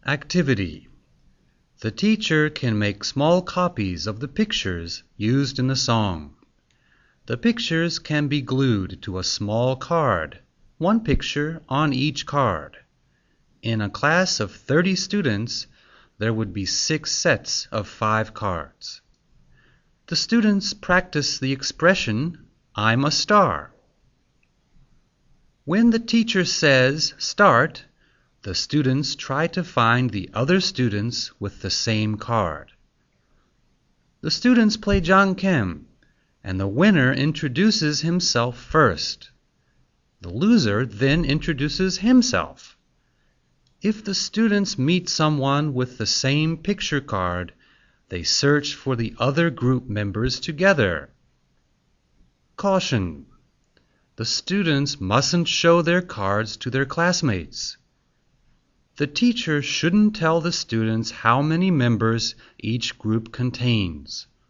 Activity. The teacher can make small copies of the pictures used in the song. The pictures can be glued to a small card, one picture on each card. In a class of 30 students, there would be 6 sets of 5 cards. The students practice the expression, "I'm a star." When the teacher says, "Start," the students try to find the other students with the same card. The students play jangkem, and the winner introduces himself first. The loser then introduces himself. If the students meet someone with the same picture card, they search for the other group members together. Caution: the students mustn't show their cards to their classmates. The teacher shouldn't tell the students how many members each group contains.